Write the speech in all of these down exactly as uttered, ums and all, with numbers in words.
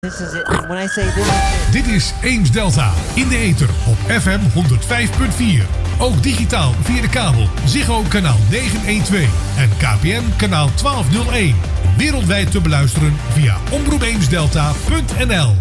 This is it. When I say this is it. Dit is Eems Delta in de ether op F M honderd vijf punt vier. Ook digitaal via de kabel Ziggo kanaal negenhonderdtwaalf en K P N kanaal twaalfhonderdéén. Wereldwijd te beluisteren via omroep eems delta punt n l.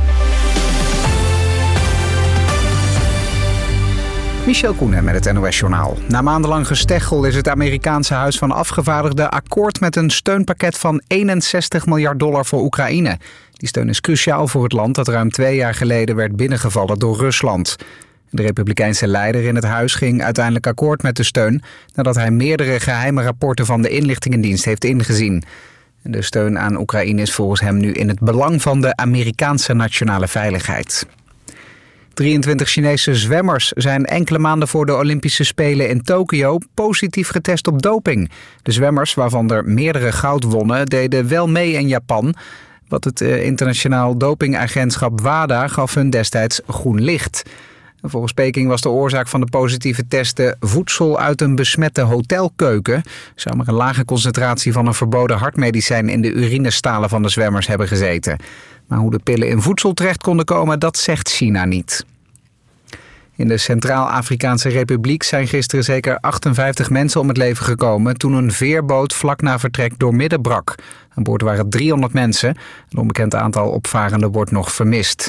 Michel Koenen met het N O S-journaal. Na maandenlang gesteggel is het Amerikaanse Huis van Afgevaardigden akkoord met een steunpakket van eenenzestig miljard dollar voor Oekraïne. Die steun is cruciaal voor het land dat ruim twee jaar geleden werd binnengevallen door Rusland. De republikeinse leider in het huis ging uiteindelijk akkoord met de steun nadat hij meerdere geheime rapporten van de inlichtingendienst heeft ingezien. De steun aan Oekraïne is volgens hem nu in het belang van de Amerikaanse nationale veiligheid. drieëntwintig Chinese zwemmers zijn enkele maanden voor de Olympische Spelen in Tokio positief getest op doping. De zwemmers, waarvan er meerdere goud wonnen, deden wel mee in Japan. Wat het internationaal dopingagentschap WADA gaf hun destijds groen licht. Volgens Peking was de oorzaak van de positieve testen voedsel uit een besmette hotelkeuken. Zou maar een lage concentratie van een verboden hartmedicijn in de urinestalen van de zwemmers hebben gezeten. Maar hoe de pillen in voedsel terecht konden komen, dat zegt China niet. In de Centraal-Afrikaanse Republiek zijn gisteren zeker achtenvijftig mensen om het leven gekomen toen een veerboot vlak na vertrek doormidden brak. Aan boord waren driehonderd mensen. Een onbekend aantal opvarenden wordt nog vermist.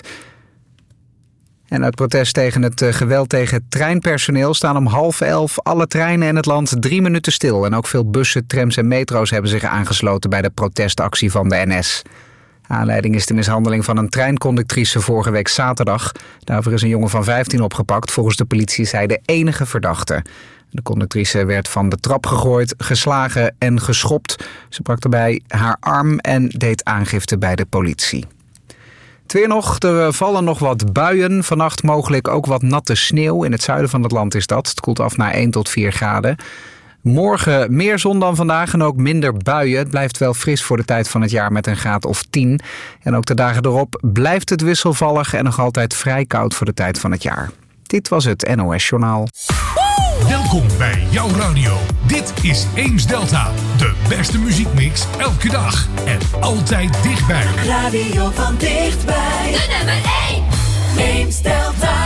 En uit protest tegen het geweld tegen het treinpersoneel staan om half elf alle treinen in het land drie minuten stil. En ook veel bussen, trams en metro's hebben zich aangesloten bij de protestactie van de N S. Aanleiding is de mishandeling van een treinconductrice vorige week zaterdag. Daarvoor is een jongen van vijftien opgepakt. Volgens de politie is hij de enige verdachte. De conductrice werd van de trap gegooid, geslagen en geschopt. Ze brak daarbij haar arm en deed aangifte bij de politie. Het weer nog, er vallen nog wat buien. Vannacht mogelijk ook wat natte sneeuw. In het zuiden van het land is dat. Het koelt af naar één tot vier graden. Morgen meer zon dan vandaag en ook minder buien. Het blijft wel fris voor de tijd van het jaar met een graad of tien. En ook de dagen erop blijft het wisselvallig en nog altijd vrij koud voor de tijd van het jaar. Dit was het N O S-journaal. Welkom bij jouw radio. Dit is Eems Delta. De beste muziekmix elke dag en altijd dichtbij. Radio van dichtbij. De nummer één. Eems Delta.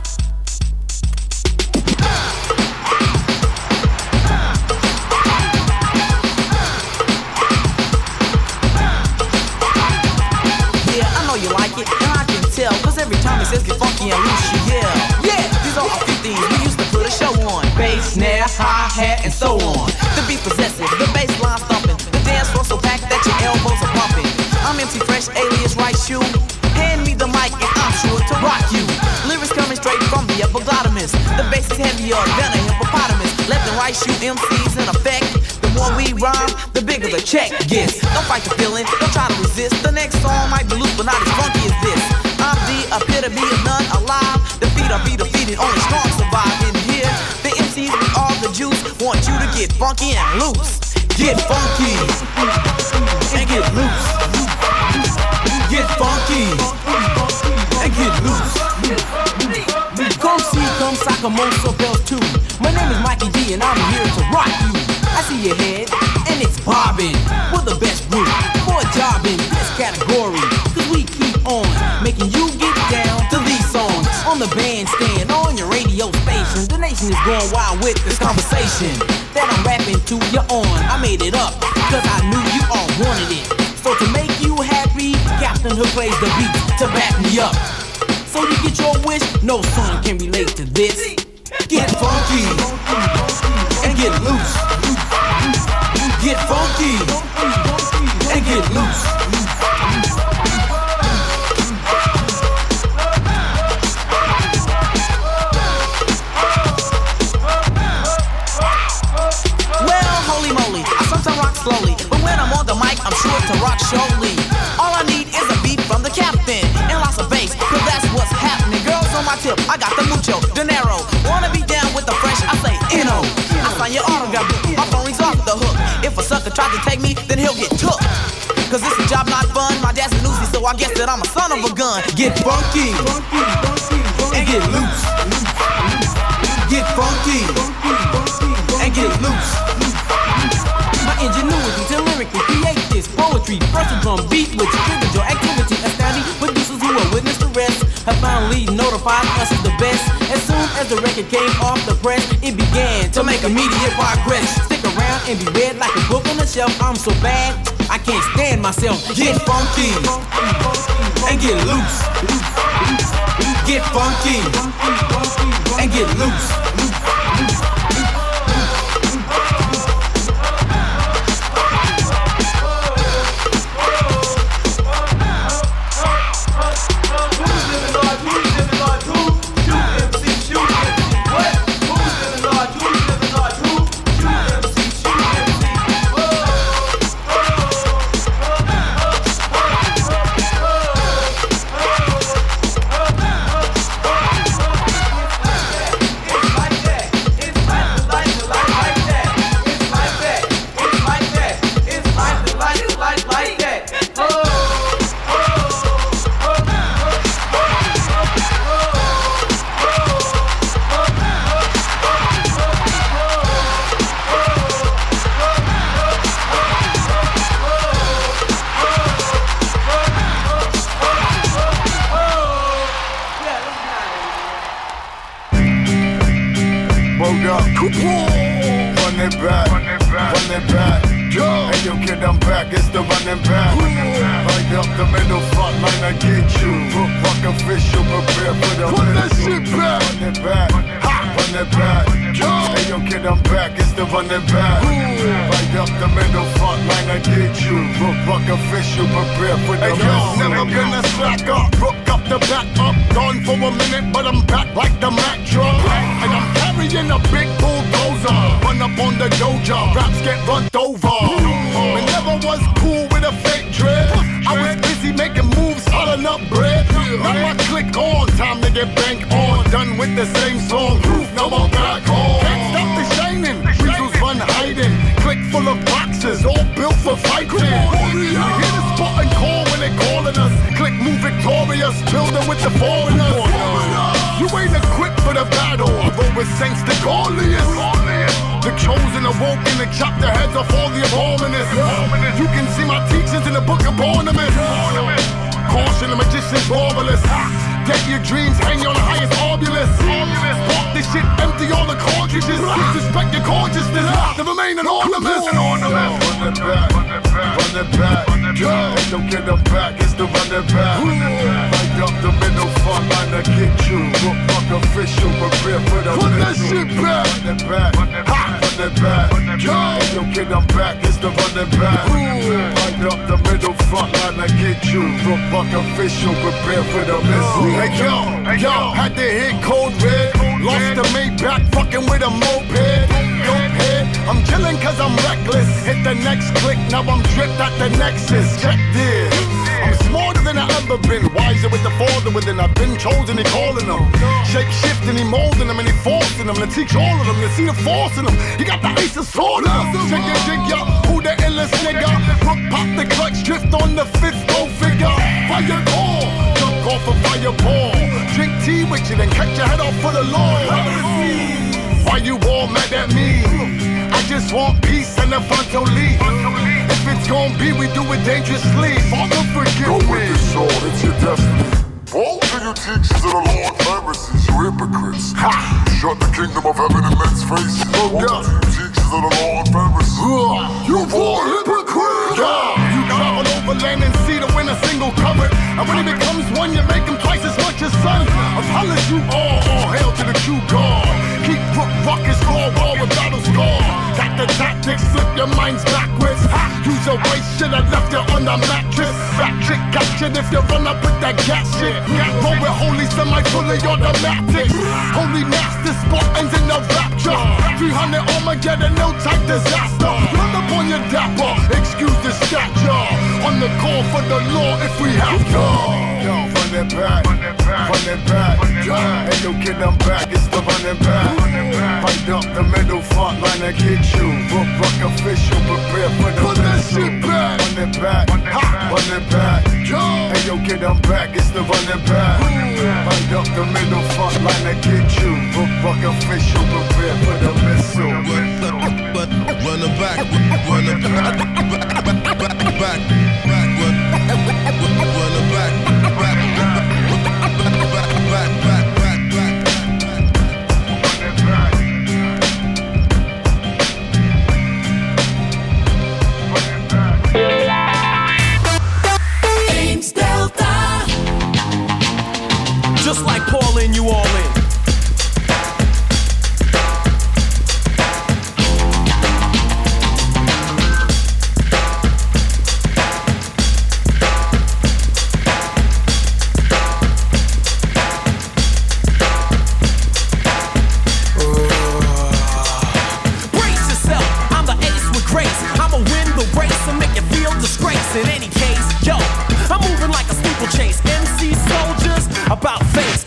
Tell, cause every time it says get funky and loose, you yell. Yeah, these are our fifties, we used to put a show on. Bass, snare, hi-hat, and so on. The beat possessive, the bass line thumping. The dance floor so packed that your elbows are pumping. I'm M C Fresh, alias Right Shoe. Hand me the mic and I'm sure to rock you. Lyrics coming straight from the epiglottis. The bass is heavier than a hippopotamus. Left and right shoe M Cs in effect. The more we rhyme, the bigger the check gets. Don't fight the feeling, don't try to resist. The next song might be loose, but not as funky as this. I'm the epitome of none alive. Defeat or be defeated, only strong survive in here. The M Cs with all the juice want you to get funky and loose. Get funky and get loose. Get funky and get loose. Come see, come sock, come on, so bells too. My name is Mikey D and I'm here to rock you. I see your head and it's bobbing. We're the best group for a job in this category. Cause we keep on making you get down to these songs. On the bandstand, on your radio station. The nation is going wild with this conversation that I'm rapping to you on. I made it up cause I knew you all wanted it. So to make you happy, Captain Hook plays the beat to back me up. So you get your wish, no song can relate to this. Get funky and get loose. Get funky and get loose. Well, holy moly, I sometimes rock slowly, but when I'm on the mic, I'm sure to rock surely. All I need is a beat from the captain and lots of bass, cause that's what's happening. Girls on my tip, I got the mucho dinero. Wanna be down with the fresh? I say N O. I sign your autograph, my phone rings off the hook. If a sucker tries to take me, then he'll get took. Cause this a job not fun, my dad's a newsie, so I guess that I'm a son of a gun. Get funky and get loose. Get funky and get loose. My ingenuity to lyrically create this poetry. First a drum beat which triggers your activity. Astounding finally notified us as the best. As soon as the record came off the press, it began to make immediate progress. Stick around and be read like a book on the shelf. I'm so bad, I can't stand myself. Get funky and get loose. Get funky and get loose. Teach all of them to see the force in them. You got the ace of sword in them. Check your jig, ya. Who the illest nigga? Rook pop the clutch, drift on the fifth, go figure. Fire call, jump off a fireball. Drink tea with you, then cut your head off for the Lord. Why you all mad at me? I just want peace and a frontal leaf. If it's gon' be, we do it dangerously. Father, forgive Go me. with the sword, it's your destiny. All to you teachers of the Lord, Pharisees, you hypocrites. Ha! Shut the kingdom of heaven in men's faces. Oh, All God. to you teachers of the Lord, Pharisees. You all hypocrites! Yeah. You travel over land and sea to win a single cover. And when he becomes one, you make him twice as much as son. Of hell as you all, all hail to the true God. Keep rook rockets, raw war with battle score. Got the tactics, flip your minds backwards. Ha! Use a waste, should have left it on the mattress. Fat chick got shit if you run up with that gas shit. Roll with holy semi fully automatic. Holy master spot ends in the rapture. three hundred Armageddon, no type disaster. Run up on your dapper, excuse the stature. On the call for the law if we have to. Yo, run it back, run it back, run it back. Hey yo kid, I'm back, it's the running back. Fight up the middle front line and get you. Rook rock official, prepare for the put that shit back. Run it back, run it back. Hey yo kid, I'm back, it's the running back. Fight up the middle front line and get you. Rook rock official, prepare for the missile. But run it back, run it back, back, back, back, back, run it back, back, back, back, back.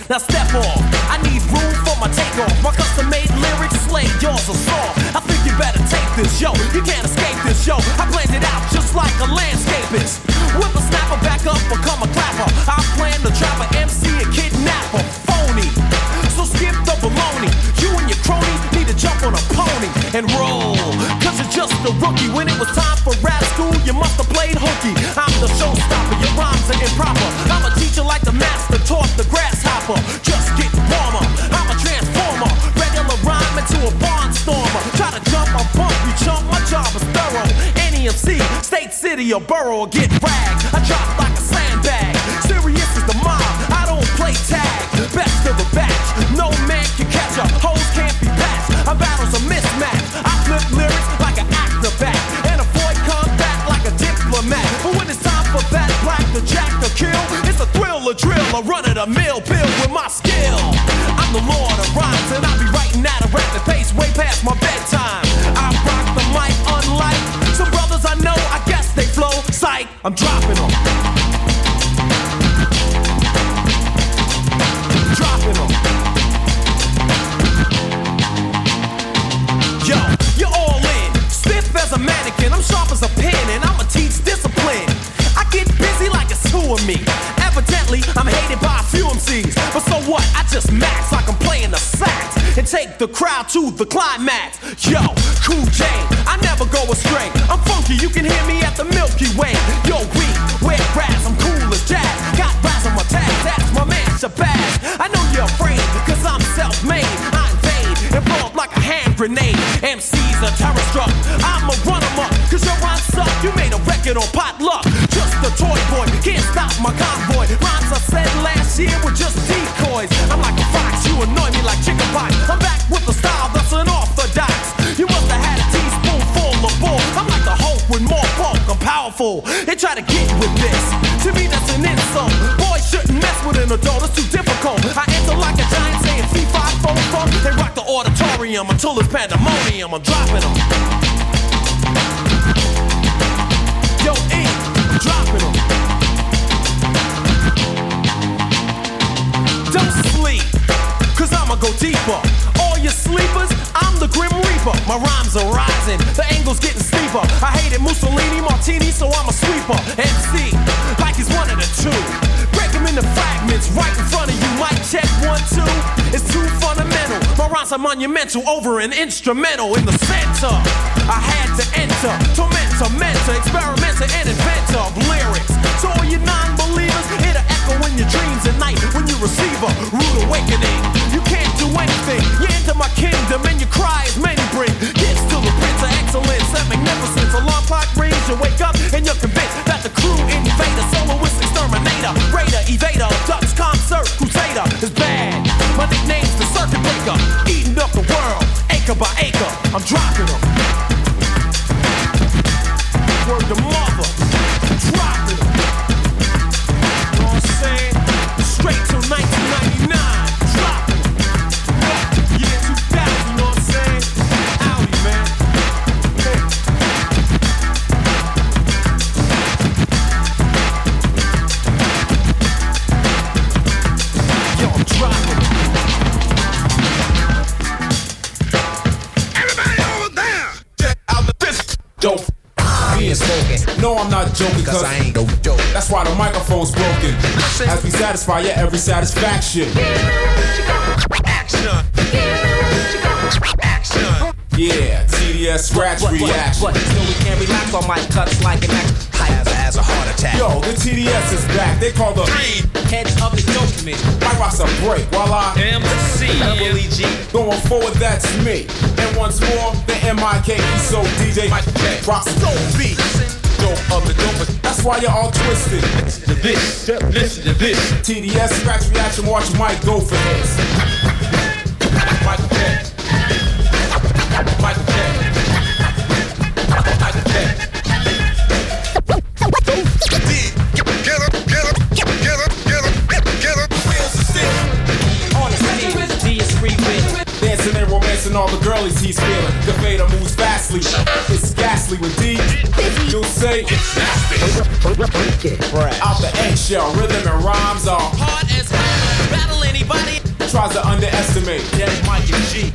Now step off. I need room for my takeoff. My custom-made lyrics slay yours are soft. I think you better take this, yo. You can't escape this, yo. I planned it out just like a landscapist. Whip a snapper back up, become a clapper. I plan to trap a M C and kidnap a phony. So skip the baloney. You and your cronies need to jump on a pony and roll. Cause you're just a rookie. When it was time for rap school, you must have played hooky. I'm the showstopper, your rhymes are improper. I'm a teacher like the master taught the grasshopper. Just get warmer, I'm a transformer. Regular rhyme into a barnstormer. Try to jump a bump, you chump, my job is thorough. Any M C, state, city, or borough, or get ragged. I drop like a sandbag. Serious is the mob, I don't play tag. Best of the batch, no man can catch up. Hoes can't be patched, our battles are mismatched. I flip lyrics like an acrobat and avoid combat like a diplomat. But when it's time for that black to jack to kill, it's a thrill, a drill, a run of the mill, build with my skill. I'm the lord of rhymes and I be writing at a rapid pace way past my bedtime. I rock the mic unlike some brothers I know, I guess they flow. Sight, I'm dropping them. Dropping them. Yo, you're all in. Stiff as a mannequin, I'm sharp as a pen, and I'ma teach discipline. I get busy like it's two of me. Evidently, I'm hated by a few M Cs. But so what? I just max like I'm playing the sax and take the crowd to the climax. Yo, Cool J, I never go astray. I'm funky, you can hear me at the Milky Way. Yo, we wear brass, I'm cool as jazz. Got brass on my tag, that's my man Shabazz. I know you're afraid, cause I'm self-made. I invade and blow up like a hand grenade. M Cs are terror-struck, I'ma run them up. Cause your rhymes suck, you made a record on potluck. Just a toy boy, can't stop my convoy. Rhymes I said last year were just decoys. I'm like a fox, you annoy me like chicken pox. I'm back with the style that's unorthodox. You must have had a teaspoonful of bull. I'm like the Hulk with more bulk, I'm powerful. They try to get with this, to me that's an insult. Boys shouldn't mess with an adult, it's too difficult. I enter like a giant saying fee, fi, fo, fo. They rock the auditorium until it's pandemonium. I'm dropping them. Yo, E, I'm dropping them. Don't sleep, cause I'ma go deeper. All you sleepers, I'm the Grim Reaper. My rhymes are rising, the angle's getting steeper. I hated Mussolini, Martini, so I'm a sweeper. M C, like he's one of the two. Break them into fragments right in front of you. Mic check one, two, it's too fundamental. My rhymes are monumental, over an instrumental in the center. I had to enter, tormentor, mentor, experimenter, and inventor of lyrics. So all you non-believers, it'll echo in your dreams at night when you receive a rude awakening. You can't do anything, you enter my kingdom and you cry as many bring gifts to the prince of excellence and magnificence. Alarm clock rings, you wake up and you're convinced that the crew invader, soloist exterminator, raider, evader, ducks, concert, crusader is bad. My nickname's the circuit breaker, eating up the world, acre by acre, I'm dropping them. Word to mother, dropping them. You know what I'm saying? Straight till nineteen ninety-nine, dropping them. Year two thousand, you know what I'm saying? Audi, man. Hey. Yo, I'm dropping them. Everybody over there! Check out the this dope. Being spoken. No, I'm not joking, cause I ain't no joke. That's why the microphone's broken. As we satisfy your every satisfaction. Action. Action. Yeah, T D S scratch what, reaction. What, what, so we can't relax on mic cuts like an action. As, as a heart attack. Yo, the T D S is back. They call the three heads of the document. My rocks a break while I am the C. Double E G. Going forward, that's me. And once more, the M I K E. So D J rocks the dope beat. Dope of the dope. That's why you're all twisted. Listen to this. Listen to this. T D S scratch reaction. Watch Mike go for this. Michael J. Michael J. Michael J. Get up, get up, get up, get up, get up. On the stage with D is free with. Dancing and romancing all the girlies he's feeling. The Vader moves fastly. It's ghastly with D. You'll say it's nasty. Out the eggshell, rhythm and rhymes are hard as hell. Battle anybody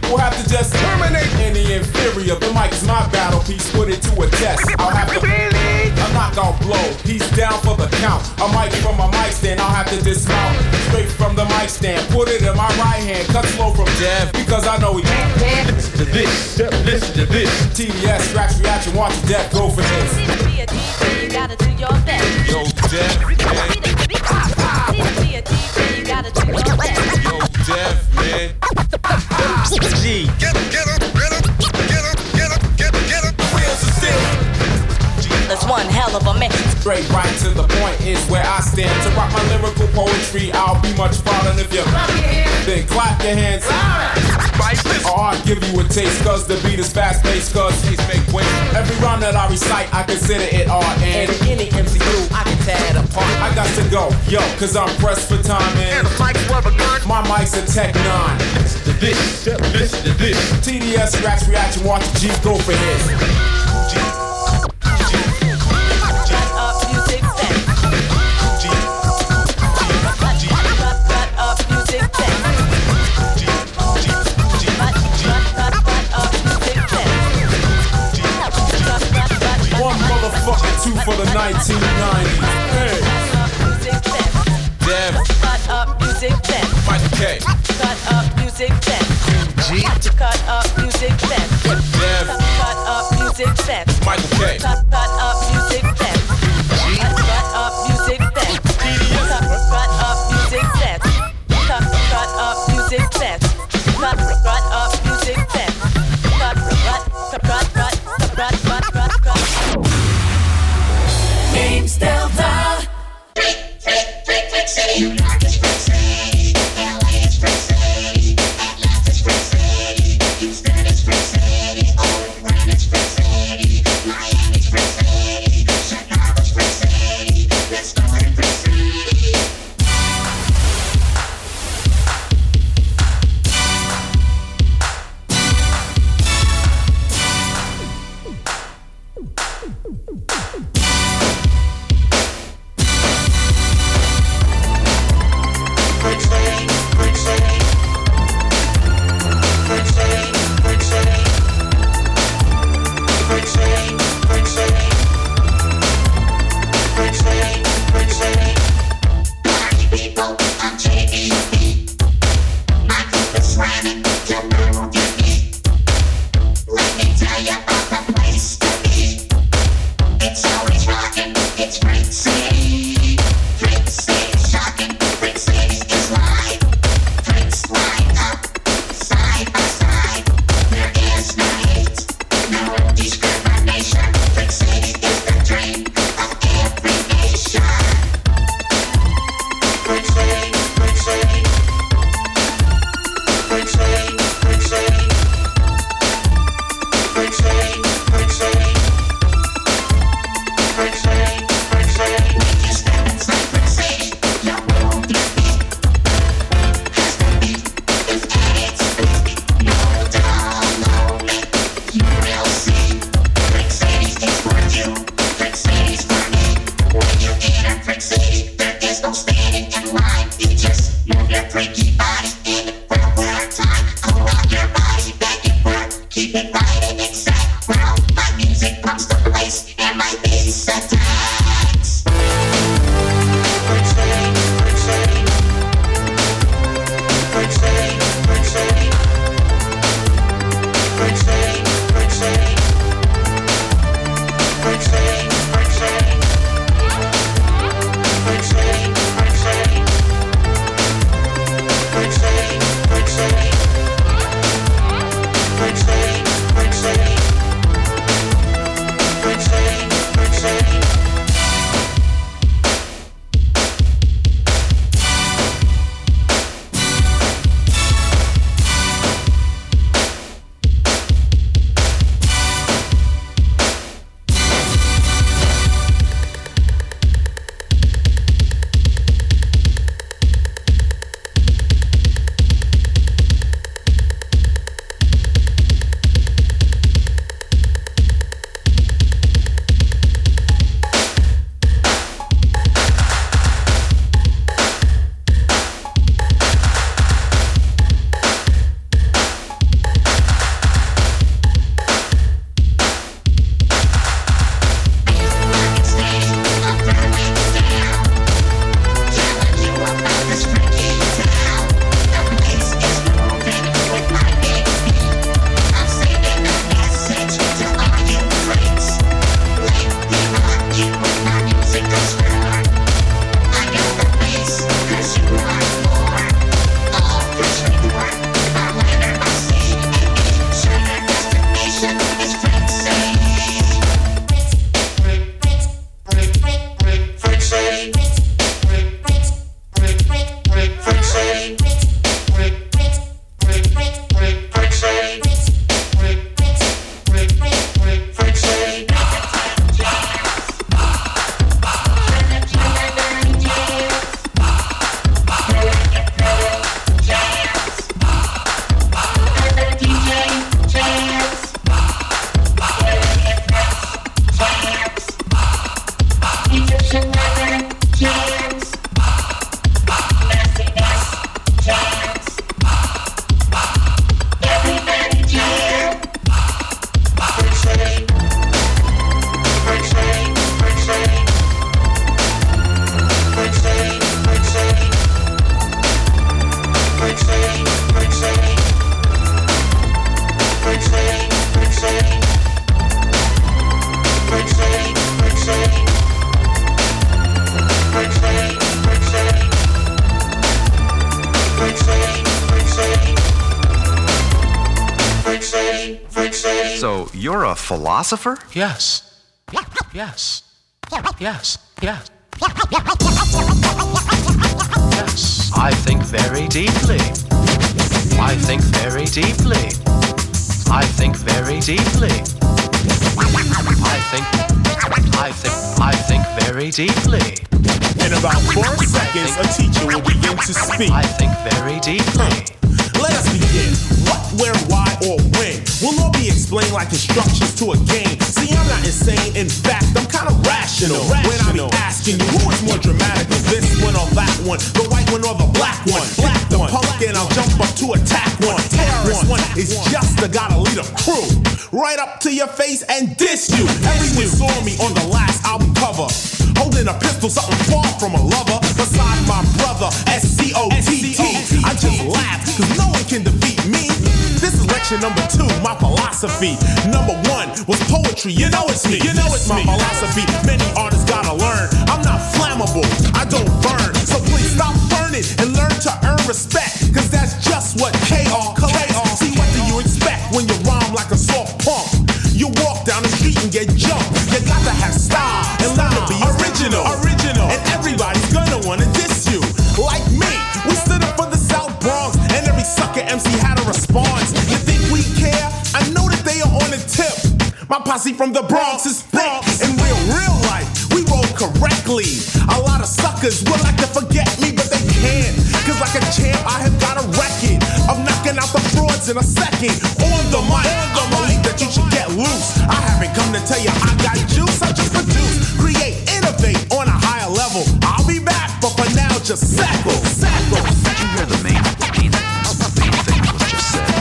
We'll have to just terminate any inferior. The mic is my battle piece, put it to a test. I'll have to really a knockout blow. He's down for the count. A mic from my mic stand, I'll have to dismount. Straight from the mic stand, put it in my right hand. Cut slow from Dev, because I know he can't. Listen to this, listen to this. T D S, scratch reaction, watch Dev go for this. To be a D J, you gotta do your best. Yo, Dev, man. To be a D J, you gotta do your best. Yo, Dev, man. G. Get up, get up, get up, get up, get up, get up, get up. The wheels are still. That's one hell of a mix. Straight right to the point is where I stand. To rock my lyrical poetry, I'll be much prouder if you clap your hands, then clap your hands. Or I'll give you a taste, cause the beat is fast paced, cause these make weight. Every rhyme that I recite, I consider it art. And any M C U, I can tear it apart. I got to go, yo, cause I'm pressed for time. And the mic's rubber gun. My mic's a Tech nine. Listen to this, listen to this. T D S, scratch reaction, watch the G go for his. Two for the nineteen nineties. Hey. Dev. Cut up music then. Michael K. Cut up music then. G. Cut up music then. Dev. Cut up music then. Michael K. Cut up music then. G. Cut up music then. Cut up music then. Cut up music then. Cut up music then. Cut cut cut cut cut cut cut cut. James Delta. So you're a philosopher? Yes. Yes. Yes. Yes. Yes. I think very deeply. I think very deeply. I think very deeply. I think, I think, I think very deeply. In about four seconds, a teacher will begin to speak. I think very deeply. Let us begin. What, where, why, or when will all be explained like instructions to a game. See, I'm not insane. In fact, I'm kind of rational. rational. When I be asking you, who is more dramatic, this one or that one, the white one or the black one? Black the one. Pumpkin, I'll jump up to attack one. Terrorist one is just the guy to lead a crew. Right up to your face and diss you. Everyone saw me on the last album cover, holding a pistol, something far from a lover. Beside my brother, S C O T T. I just laugh, cause no one can defeat me. This is lecture number two, my philosophy. Number one was poetry, you know it's me. You know it's my philosophy, many artists gotta learn. I'm not flammable, I don't burn. So please stop burning and learn to earn respect, cause that's just what K R collects. See, what do you expect when you rhyme like a soft pump? You walk down the street and get jumped. You got to have style and learn to be original. Original. And everybody's gonna wanna diss you. Like me, we stood up for the South Bronx, and every sucker M C had a response. You think we care? I know that they are on the tip. My posse from the Bronx is thick. In real, real life, we roll correctly. A lot of suckers would like to forget me, but they can't. Cause like a champ, I have got a record of knocking out the frauds in a second. On the mic, I believe that you should get loose. I haven't come to tell you I got juice. I just produce, create, innovate on a higher level. I'll be back, but for now, just sackle, sackle. Did you hear the main, main, main thing that was just said?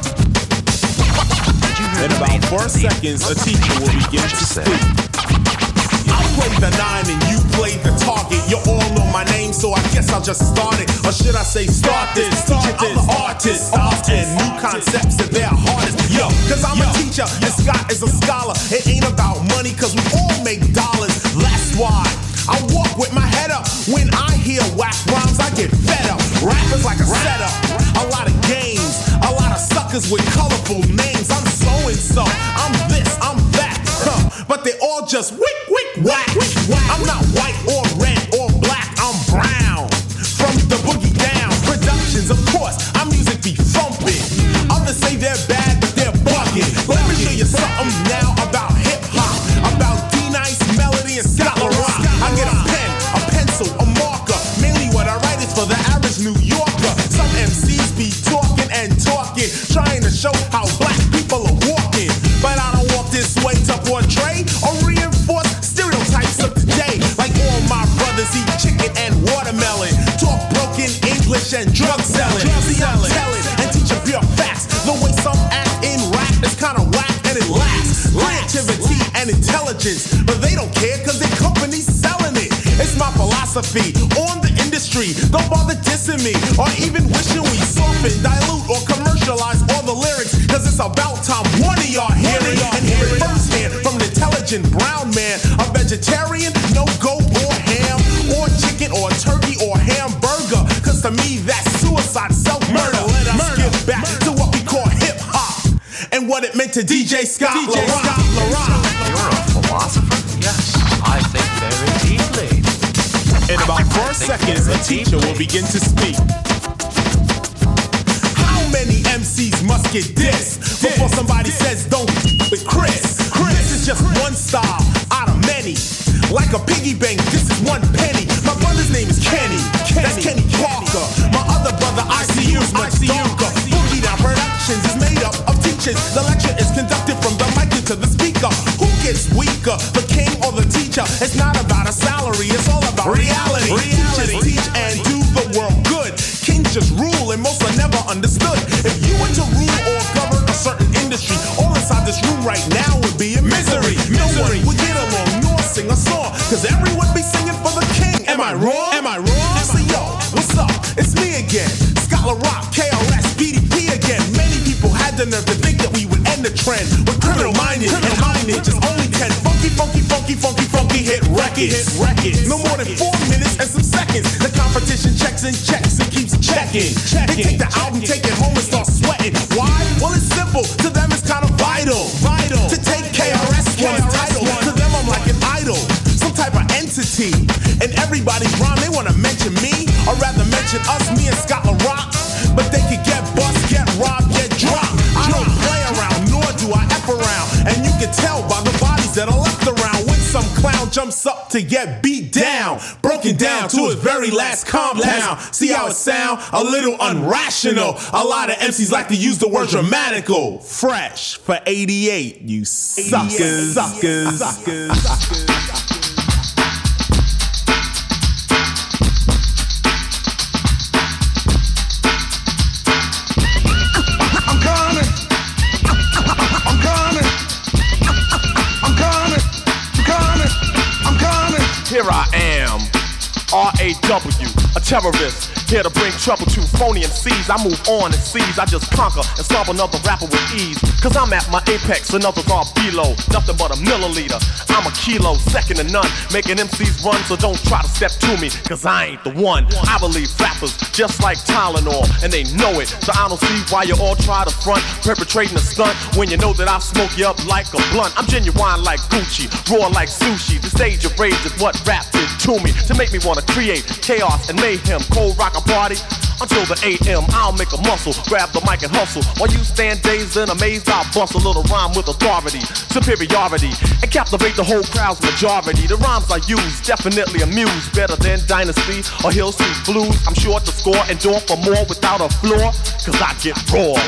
In about four seconds, a teacher will begin to speak. I play the nine and you play the target. You all know my name, so I guess I'll just start it. Or should I say start this? Teacher, I'm the artist. And new concepts that they're hardest. Yo, cause I'm a teacher and Scott is a scholar. It ain't about money, cause we all make dollars. That's why I walk with my head up. When I hear whack rhymes, I get fed up. Rappers like a setup, a lot of games, a lot of suckers with colorful names. I'm so and so, I'm this, I'm that, huh. But they all just wick, wick, whack. I'm not white or red or black, I'm brown. From the boogie down, productions, of course, our music be thumping. Others say they're bad, but they're bugging. Let me show you something now about hip hop, about D-Nice, Melody, and Scott LaRock. I get a pen, a pencil, a marker. Mainly what I write is for the average New Yorker. Some M Cs be talking and talking, trying to show how black people are walking. But I don't walk this way to portray or reinforce stereotypes of today. Like all my brothers eat chicken and watermelon, talk broken English and drug selling. See, I'm telling and teaching pure facts. The way some act in rap is kinda whack and it lacks creativity and intelligence. But they don't care cause their company's selling it. It's my philosophy on the industry. Don't bother dissing me or even wishing we soften, dilute, or commercialize all the lyrics. Cause it's about time one of y'all hear it and hear it firsthand from an intelligent brown man. A vegetarian, no goat or ham or chicken or turkey or hamburger. Cause to me that's suicide, self-murder. Let us Murder. get back to what we call hip-hop and what it meant to D J Scott LaRock. You're a philosopher? Yes, I think very deeply. In about four seconds, a teacher will begin to speak. How many M Cs must get dissed before somebody says don't f- with Chris? This is just one style out of many. Like a piggy bank, this is one penny. My brother's name is Kenny, that's Kenny Parker. My other brother, I C U, is much darker. Boogie Down Productions is made up of teachers. The lecture is conducted from the mic into the speaker. Who gets weaker, the king or the teacher? It's not about a salary, it's all about reality. Teachers teach and do the world good. Kings just rule and most are never understood. If you were to rule or govern a certain industry, all inside this room right now would be in misery. No one would get along nor sing a song, cause everyone be singing for the king. Am I wrong? Am I wrong? So yo, what's up? It's me again, Scott LaRock, K R S, B D P again. Many people had the nerve to think that we would end the trend with criminal minded and minded. Just only ten funky, funky, funky, funky, funky hit records. No more than four minutes and some seconds. The competition checks and checks and keeps checking. They take the album, take it home and start sweating. Why? Well, it's simple. To them, it's kind of vital. everybody's rhyme, they wanna mention me, or rather mention us, me and Scotland Rock. But they could get bust, get robbed, get dropped. I don't play around, nor do I F around. And you can tell by the bodies that are left around when some clown jumps up to get beat down, broken down to his very last compound. See how it sound? A little unrational. A lot of M Cs like to use the word dramatical. Fresh for eighty-eight, you suckers, suckers, suckers, suckers. Here I am, R A W, a terrorist, here to bring trouble to phony M Cs. I move on and seize, I just conquer and solve another rapper with ease. Cause I'm at my apex and others are below, nothing but a milliliter. I'm a kilo, second to none, making M Cs run, so don't try to step to me, cause I ain't the one. I believe rappers just like Tylenol, and they know it, so I don't see why you all try to front, perpetrating a stunt, when you know that I smoke you up like a blunt. I'm genuine like Gucci, raw like sushi. The stage of rage is what rap did to me, to make me wanna create chaos and mayhem. Cold rock a party until the A M. I'll make a muscle, grab the mic and hustle. While you stand dazed and amazed, I'll bust a little rhyme with authority, superiority, and captivate the whole crowd's majority. The rhymes I use definitely amuse, better than Dynasty or Hill Street Blues. I'm sure to score and door for more without a floor, cause I get raw.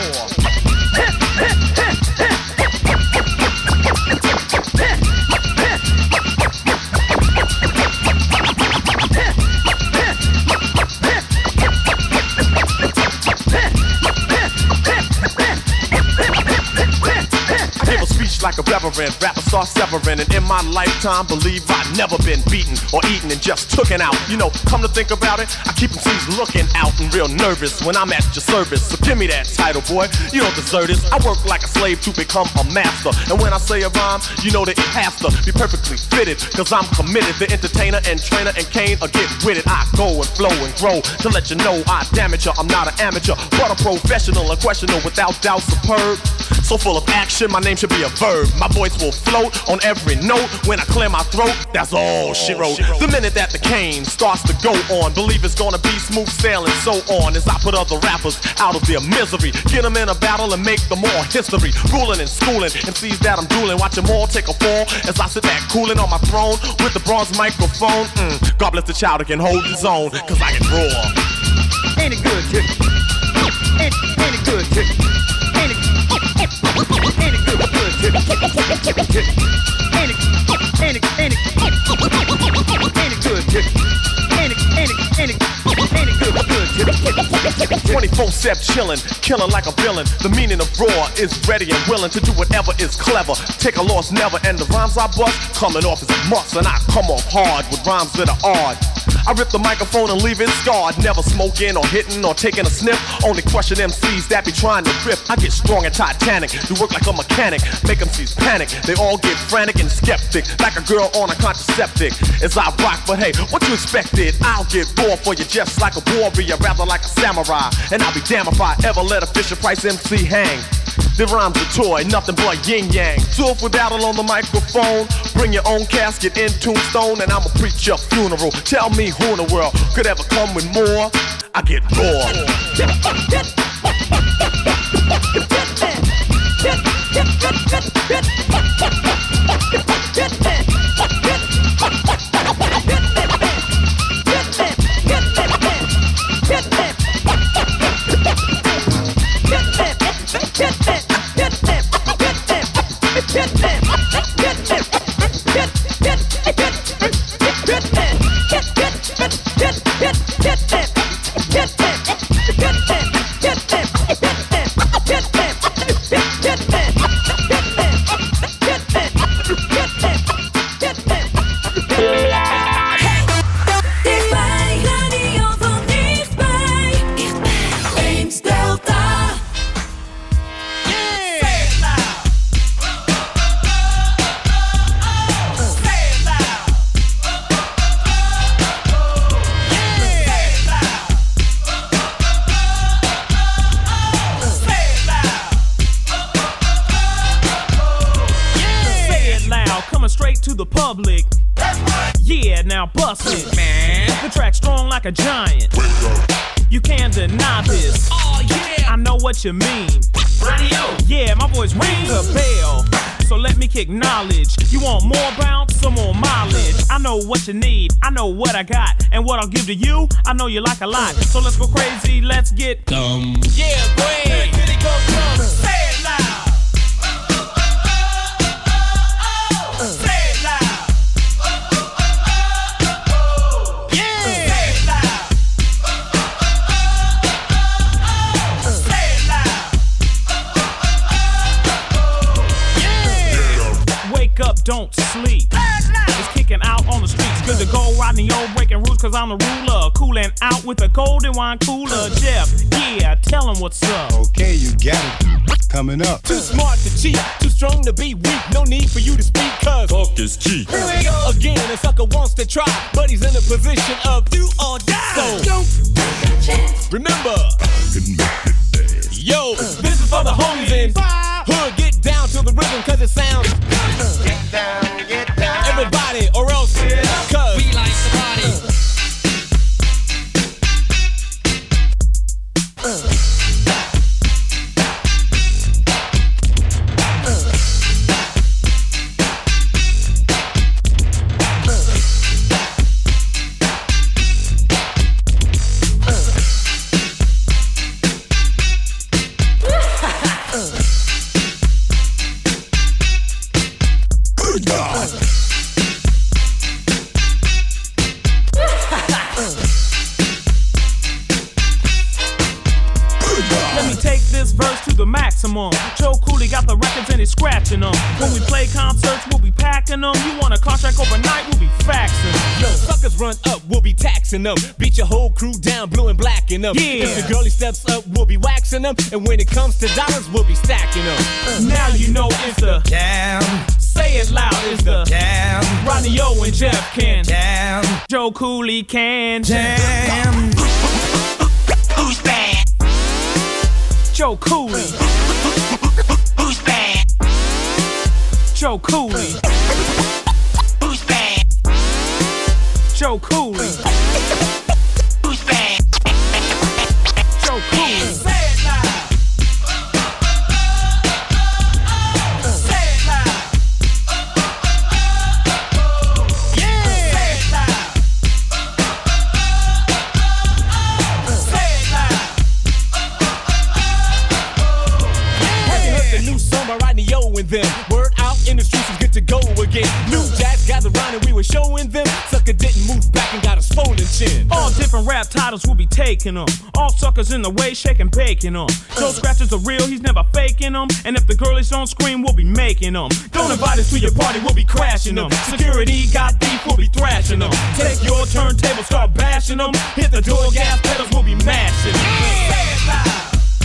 Like a reverend, rapper start severing. And in my lifetime, believe I've never been beaten or eaten and just tooken out. You know, come to think about it, I keep M Cs looking out and real nervous when I'm at your service. So give me that title, boy, you don't deserve this. I work like a slave to become a master. And when I say a rhyme, you know that it has to be perfectly fitted, cause I'm committed. The entertainer and trainer and Kane are get with it. I go and flow and grow to let you know I damage you. I'm not an amateur, but a professional, unquestionable, without doubt superb. So full of action, my name should be a verb. My voice will float on every note when I clear my throat. That's all she wrote. The minute that the cane starts to go on, believe it's gonna be smooth sailing, so on. As I put other rappers out of their misery, get them in a battle and make them more history. Ruling and schooling, M Cs that I'm drooling, watch them all take a fall as I sit back cooling on my throne with the bronze microphone. Mm, God bless the child that can hold his own, cause I can roar. Ain't it good, chick? Ain't, ain't it good, chick? Ain't it, ain't it good, good, chick? Ain't it, ain't it, ain't it, ain't it good, chick? Ain't it, ain't it, ain't it, ain't it good, good, chick? twenty-four seven chillin', killin' like a villain. The meaning of raw is ready and willing to do whatever is clever. Take a loss never, and the rhymes I bust coming off as a must, and I come off hard with rhymes that are odd. I rip the microphone and leave it scarred. Never smoking or hitting or taking a sniff. Only question M Cs that be trying to rip. I get strong and titanic, do work like a mechanic, make M Cs panic. They all get frantic and skeptic, like a girl on a contraceptic. As I rock, but hey, what you expected? I'll get raw for you just like a warrior, rather like a samurai. And I'll be damned if I ever let a Fisher Price M C hang. The rhyme's a toy, nothing but yin yang. Two for battle on the microphone. Bring your own casket in tombstone, and I'ma preach your funeral. Tell me who in the world could ever come with more? I get raw. Dichtbij, radio van dichtbij. now, bust it, man. The track's strong like a giant. You can't deny this. Oh yeah, I know what you mean. Radio. Yeah, my voice rings a bell. So let me kick knowledge. You want more bounce or more mileage? I know what you need. I know what I got, and what I'll give to you, I know you like a lot. So let's go crazy. Let's get dumb. Yeah, go ahead. Here it goes, dumb. Say it loud. Say it loud. Yeah. Say it loud. Say it loud. Yeah. Wake up, don't sleep. It's kicking out on the streets. Good to go riding the old breaking rules, cause I'm the ruler. Cooling out with a golden wine cooler. Jeff, yeah, tell him what's up. Okay, you got it. Coming up. Too smart to cheat, too strong to be weak. No need for you to speak, cause talk is cheap. Here we go again, a sucker wants to try, but he's in a position of do or die. So don't remember, yo, this is for the homies in hood. Get down to the rhythm, cause it sounds. Get down, get down. Everybody, or else, cause we like the party. Maximum. Joe Cooley got the records and he's scratching them. When we play concerts, we'll be packing them. You want a contract overnight, we'll be faxing. Yo, suckers run up, we'll be taxing them. Beat your whole crew down, blue and black in them. Yeah. If the girlie steps up, we'll be waxing them. And when it comes to dollars, we'll be stacking them. Uh, now you know it's the jam. Say it loud, it's the jam. Ronnie O and Jeff can jam. Joe Cooley can jam. Who's bad? Joe Cooley. Who's bad? Joe Cooley. Who's bad? Joe Cooley. Who's bad? Joe Cooley. Say it loud. Say it loud. Yeah. Say it loud. Say it loud. New song by Rodney O and them. Word out in the streets is good to go again. New jacks gathered around and we were showing them. Sucker didn't move back and got a swollen chin. All different rap titles we'll be taking them. All suckers in the way, shaking, baking them. Joe Scratchers are real, he's never faking them. And if the girlies don't scream, we'll be making them. Don't invite us to your party, we'll be crashing them. Security got beef, we'll be thrashing them. Take your turntable, start bashing them. Hit the door, gas pedals, we'll be mashing them. Say it loud.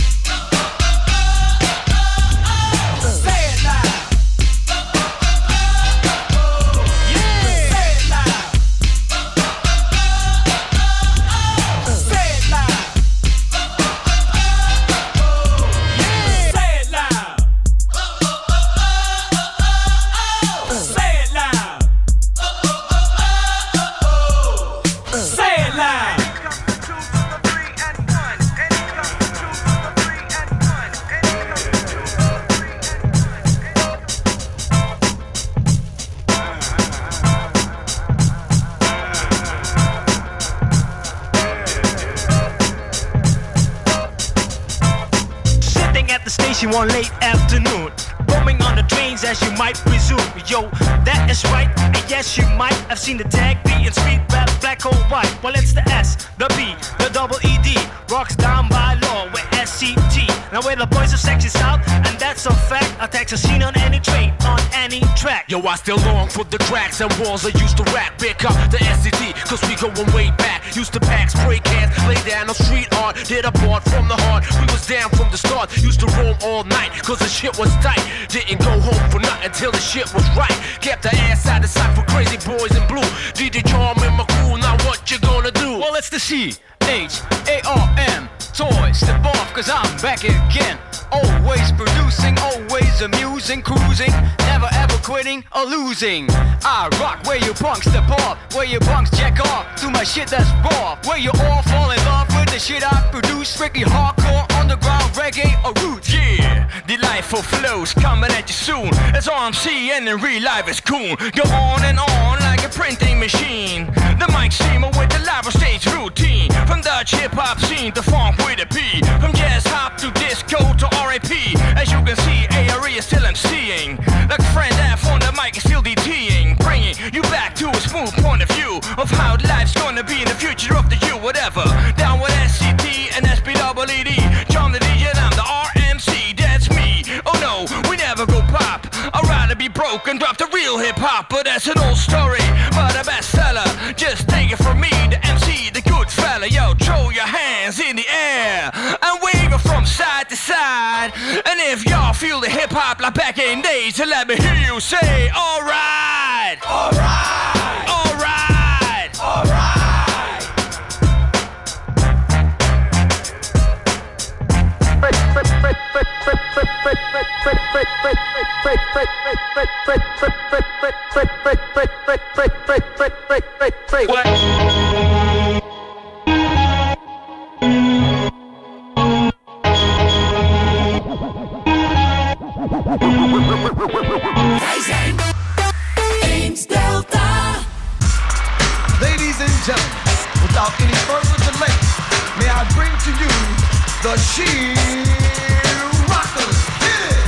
One late afternoon, roaming on the trains as you might presume. Yo, that is right, and yes you might have seen the tag B in street rap, black or white. Well, it's the S, the B, the double E D, rocks down by law with S C T. Now we're the boys of sexy south, and that's a fact. Attacks are seen on any train, on any track. Yo, I still long for the cracks and walls I used to rack. Pick up the S C T, cause we going way back. Used to pack spray cans, lay down on street art. Did a part from the heart, we was down from the start. Used to roam all night, cause the shit was tight. Didn't go home for nothing till the shit was right. Kept the ass out of sight for crazy boys in blue. D J Charm and my crew, now what you gonna do? Well, it's the C H A R M, toys, step off, cause I'm back again. Always producing, always amusing, cruising, never ever quitting or losing. I rock where you punks step off, where you punks check off, do my shit that's raw, where you all fall in love with the shit I produce, strictly hardcore, underground, reggae or roots. Yeah, delightful flows coming at you soon. That's all I'm seeing in real life is cool. Go on and on like a printing machine. The mic steamer with the live stage routine. From Dutch hip hop scene to funk with a P. From jazz hop to disco to R A P. As you can see, A R E is still emceeing. Like a friend F on the mic is still DTing. Bringing you back to a smooth point of view of how life's gonna be in the future of the you, whatever. Down with S C T and S P double E D. John the D J and I'm the R M C, that's me. Oh no, we never go pop. I'd rather be broke and drop the real hip hop. But that's an old story, but a bestseller. Just take it from me, the M C, the good fella. Yo, throw your hands in the air and wave it from side to side. And if y'all feel the hip hop like back in days, then let me hear you say, alright, alright, alright, alright. What? Ames Delta. Ladies and gentlemen, without any further delay, may I bring to you the She Rockers. Hit it!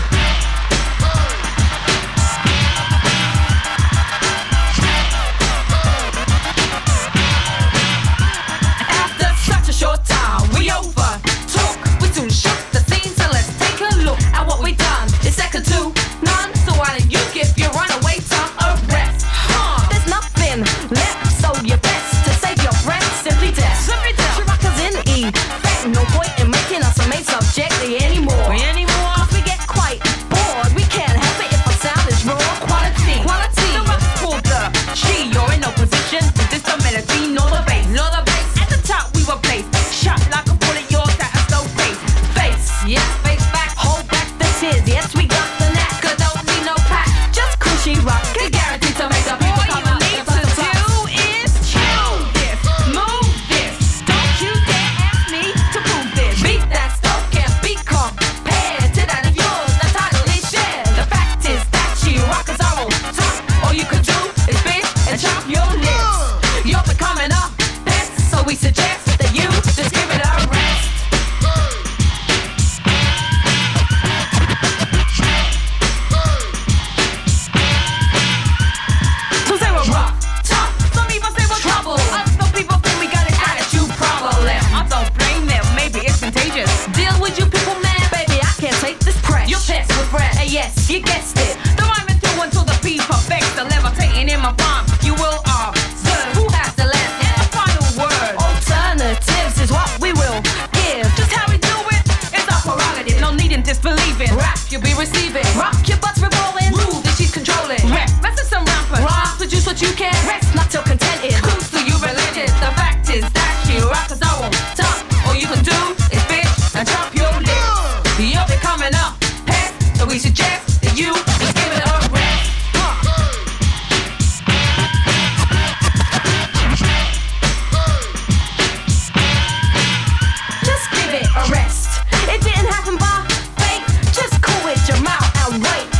After such a short time, we over. Talk, we soon shook the scene, so let's take a look at what we done. It's second to none, so why don't you give your runaway time a rest? Huh, there's nothing left, so you're best to save your breath, simply death. Simply death. She rockers in E. Ain't no point in making us a main subject anymore. Anymore? Cause we get quite bored. We can't help it if our sound is raw. Quality. Quality. The rock's called the She. You're in no position to diss the melody, nor the bass. Nor the bass. At the top we were placed. Shot like a bullet, yours that has no face. Face. Yes, face back. Hold back the tears. Yes, we got the knack. Cause don't need no pack. Just cool She Rock. Can guarantee to make the people come out. All you need to do is chill this. Move this. Don't you dare ask me to prove this. Beat that stuff can't be compared to that of yours. The title is shared. The fact is that She Rockers are on top. All you can do is bitch and chop your lips. You're becoming a pest, so we suggest that you just give it a rest. Some say we're rough, tough. Some people say we're trouble. Other people think we got an attitude problem. I don't blame them, maybe it's contagious. Deal with you people, man. Baby, I can't take this press. You're pissed with breath. And yes, you guessed it. The rhyming through until the P perfects the levitating in my palm. You will observe who has the last and the final word. Alternatives is what we will give. Just how we do it is our prerogative. No need in disbelieving. Rap you'll be receiving. Rock your butts revolving. Rule that she's controlling. Rap, rest of some rappers. Rock, produce what you can. Rest not till contented. Cruise to you religious. The fact is that She Rockers are on top. All you can do is bitch and chop your lips. You're becoming a pest, so we suggest that you just give it a rest. Just give it a rest. It didn't happen by fate. Just cool with your mouth and wait.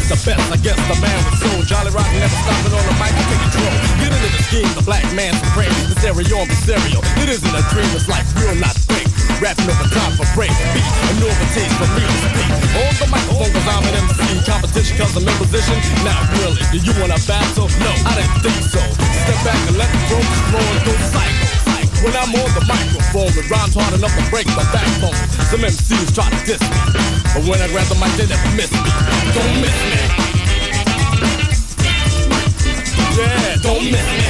the best, I guess the man was soul. Jolly Rotten never stopping on the mic to take control. Get into the scheme, the black man supreme. The stereo on the stereo. It isn't a dream, it's like real, not fake. Rapping over time for break beat, a new taste for me to speak. On the microphone cause I'm an M C. Competition cause I'm in position. Not really, do you wanna battle? No, I didn't think so. Step back and let the drums flow and go psycho. When I'm on the microphone, it rhymes hard enough to break my backbone. Some M Cs try to diss me, but when I grab the mic, they never miss me. Don't miss me. Yeah, don't miss me.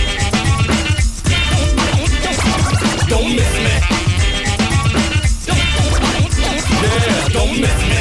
Don't miss me. Yeah, don't miss me.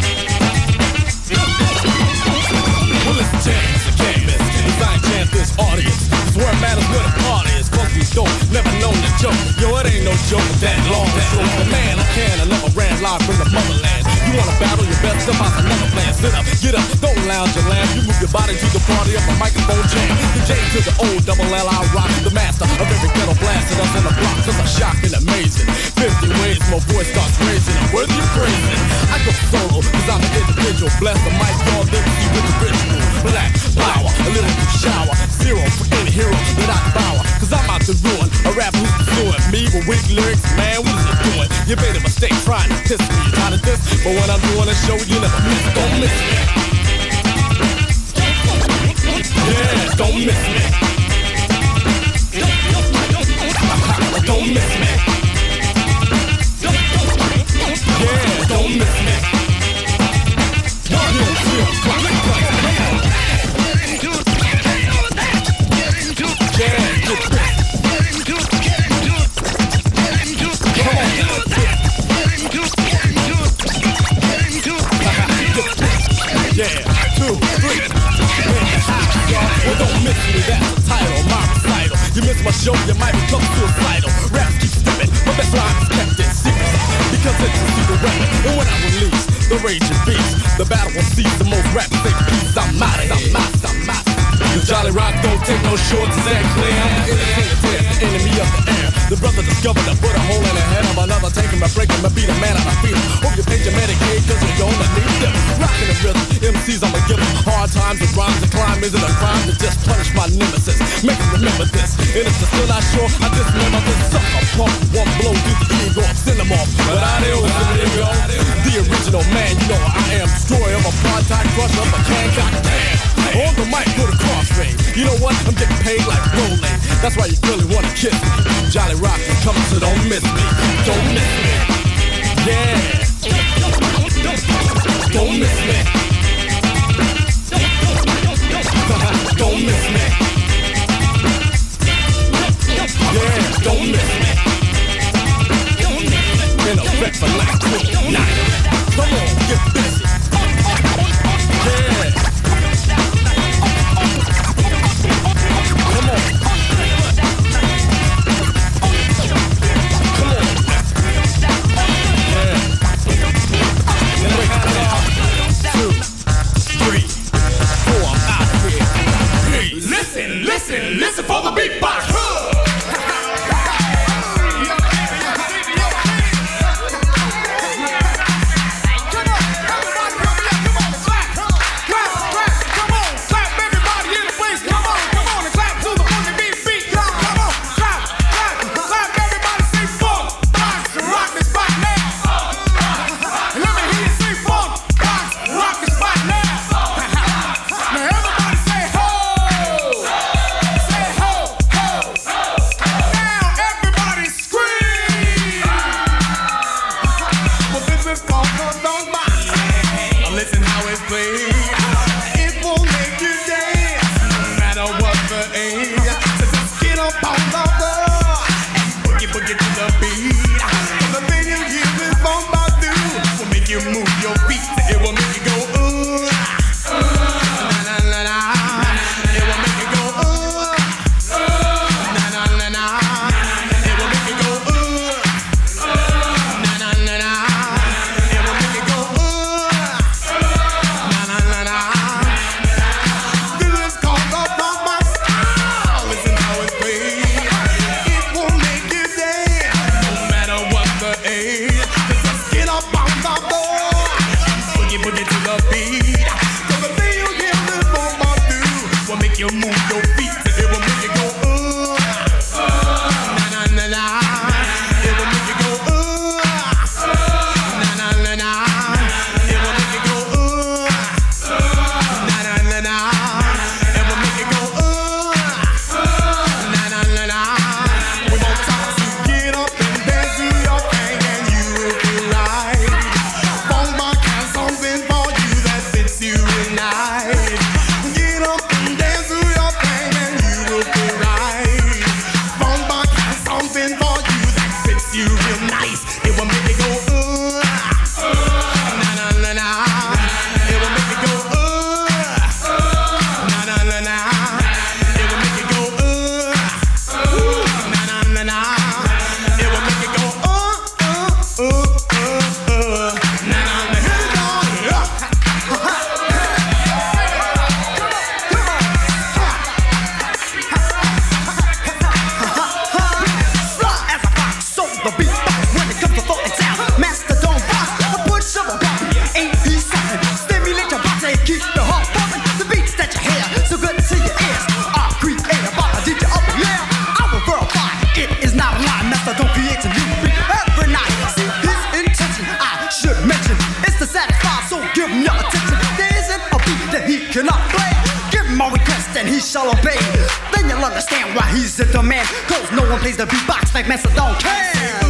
Well, it's a chance, a can't miss. Cause I ain't chance this audience. It's where it matters where the party is. Funky dope, never known the joke. Yo, it ain't no joke that long stroke. The man, I can, I never ran live from the motherland. You wanna battle your best, step out another plan. Sit up, get up, don't lounge and laugh. You move your body to the party of a microphone jam. The J to the O, double L, I rock. The master of every ghetto blasting us in the block. Just a shocking, amazing. Fifty ways my voice starts raising. I'm worthy of praising. I go solo, cause I'm an individual. Bless the mic, y'all liberty with the ritual. Black power, a little shower. Zero for any hero that I devour. Cause I'm out to ruin a rap who's pursuing me with weak lyrics. Man, what is it doing? You made a mistake trying to piss me. You trying to diss, but when I'm doing a show, you never miss. Don't miss me. Yeah, don't miss me. Don't miss me. Yeah, don't miss me. Yeah, two, three. Well, don't miss me, that's the title, my recital. You miss my show, you might become suicidal. Raps keep slipping, but that's why I'm kept in secret. Because it's a secret weapon, and when I release the raging beast, the battle will cease. The most rap safe peace, I'm out, I'm out, I'm out. The Jolly Rock don't take no shorts, is that clear? I'm an entertainer, the enemy of the air. The brother discovered I put a hole in the head of another, taking my break, I'ma beat a man out of feet. Hope you paid your Medicaid, cause you're gonna need them. Rockin' the rhythm, M Cs I'ma give them hard times with rhymes to climb. Isn't a crime to just punish my nemesis. Make them remember this, and if they're still not sure, I dismember this sucker punk. One blow through the ego, I'll send them off. But I do, the original man, you know I am. Destroyer of a apartheid, crusher of a can, goddamn. On the mic with a crossfade. You know what? I'm getting paid like rolling. That's why you really wanna kiss me. Jolly Rock is coming, so don't miss me. Don't miss me. Yeah. Don't miss me. Don't miss me. Yeah, don't miss me. In effect for like twenty-nine. Come on, get busy. Yeah. Come on. Come on. Yeah. Two, three, four, I'm out here. Peace. Listen, listen, listen for the beatbox. he shall obey. Then you'll understand why he's in demand. Cause no one plays the beatbox like Macedon can.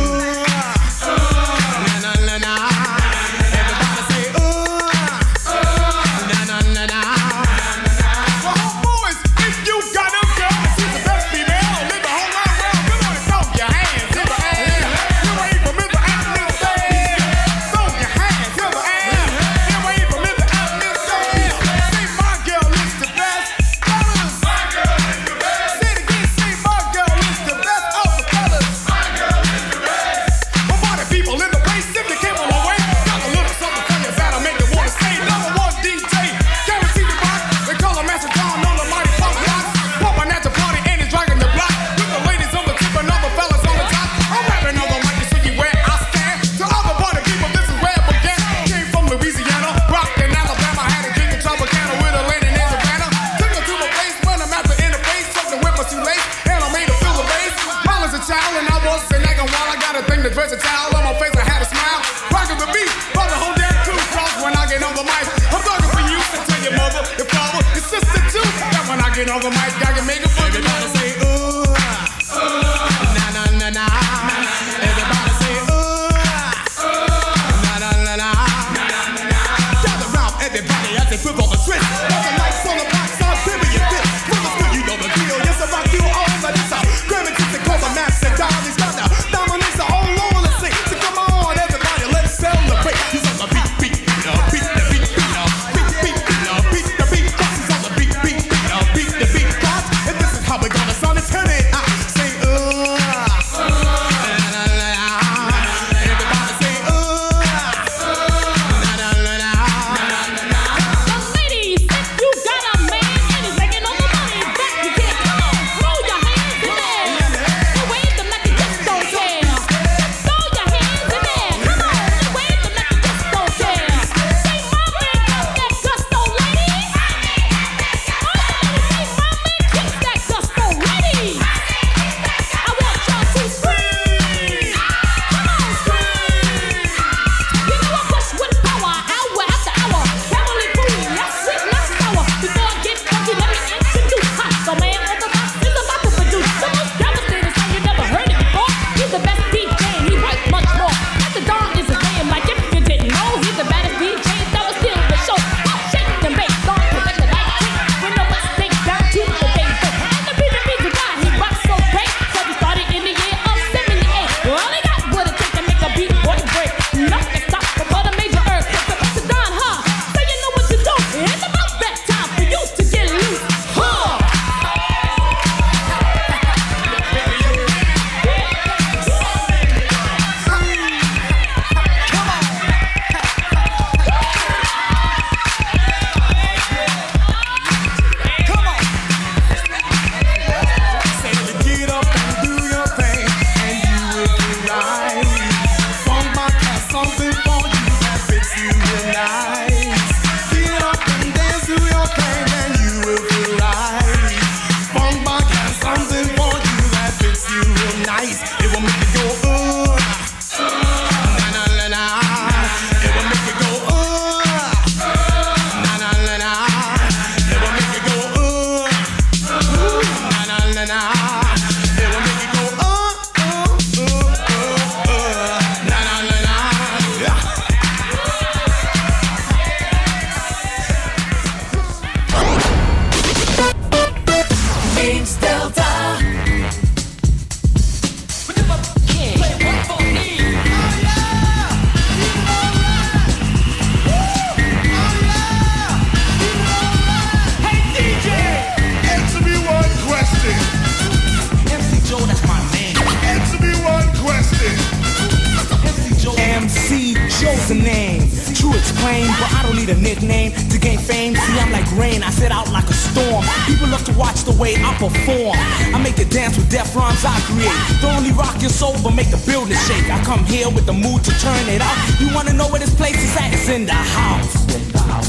Joe's a name, true it's plain, but I don't need a nickname to gain fame. See, I'm like rain, I set out like a storm. People love to watch the way I perform. I make it dance with death rhymes I create. Don't only rock your soul, but make the building shake. I come here with the mood to turn it out. You wanna know where this place is at? It's in the house. In the house.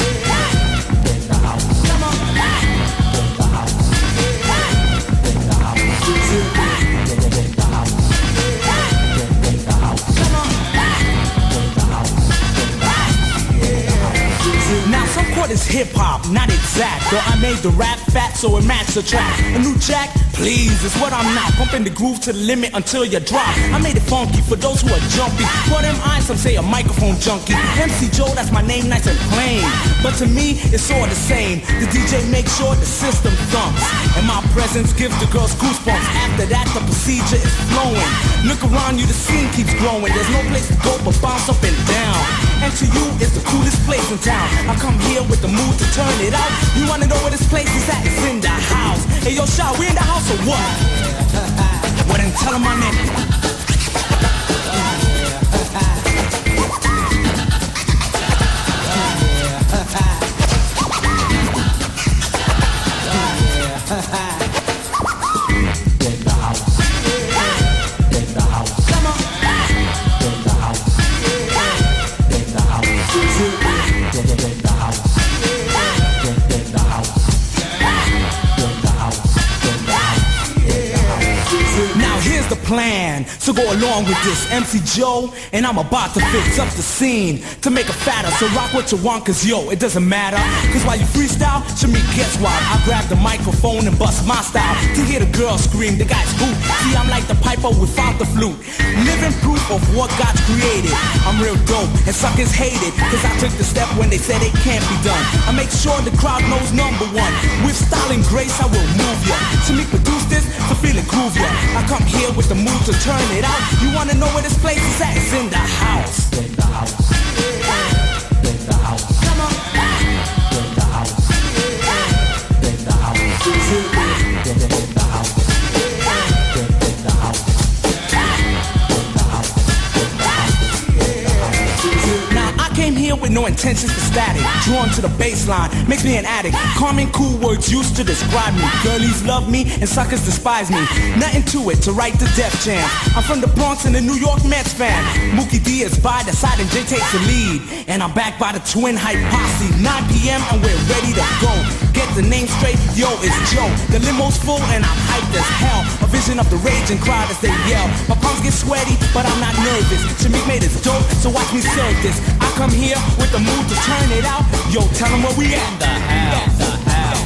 In the house. Come on. In the house. In the house. In the house. Now some call this hip-hop, not exact. Though I made the rap fat so it matched the track. A new jack, please, is what I'm not. Pumping the groove to the limit until you drop. I made it funky for those who are jumpy. For them eyes, some say a microphone junkie. M C Joe, that's my name, nice and plain. But to me, it's all the same. The D J makes sure the system thumps, and my presence gives the girls goosebumps. After that, the procedure is flowing. Look around you, the scene keeps growing. There's no place to go but bounce up and down. And to you, it's the coolest place in town. I come here with the mood to turn it out. You wanna know where this place is at? It's in the house. Hey yo, Shaw, we in the house or what? Well then tell them my name. Plan. So go along with this, M C Joe, and I'm about to fix up the scene to make it fatter. So rock what you want, cause yo, it doesn't matter. Cause while you freestyle, Shamik gets wild. I grab the microphone and bust my style to hear the girls scream, the guys hoot. See, I'm like the piper without the flute, living proof of what God's created. I'm real dope, and suckers hate it, cause I took the step when they said it can't be done. I make sure the crowd knows number one. With style and grace, I will move ya. Shamik produced this to feel it groove ya. I come here with the move to turn it out. You wanna know where this place is at? It's in the house. In the house. In the house. Come on. In the house. In the house. In the house. In the house. Now I came here with no intentions for static. Drawn to the baseline, makes me an addict. Calming cool words used to describe me. Girlies love me and suckers despise me. Nothing to it to write the Def Jam. I'm from the Bronx and a New York Mets fan. Mookie D is by the side and Jay takes the lead. And I'm backed by the Twin Hype Posse. nine p.m. and we're ready to go. Get the name straight, yo, it's Joe. The limo's full and I'm hyped as hell. A vision of the raging crowd as they yell. My palms get sweaty, but I'm not nervous. Shamik made it dope, so watch me serve this. I come here with the mood to turn it out. Yo, tell them where we at. The house, the house.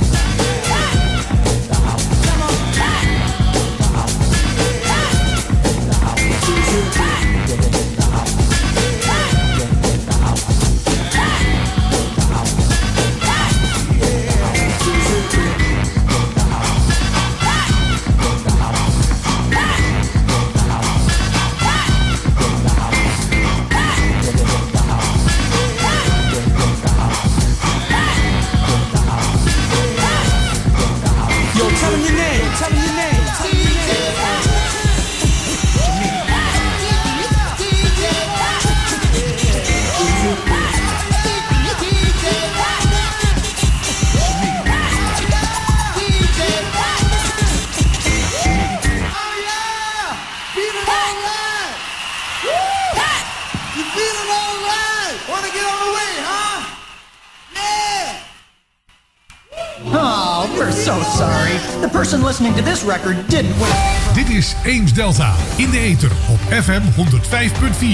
Listening to this record didn't win. Dit is Ames Delta in de ether op F M honderd vijf punt vier.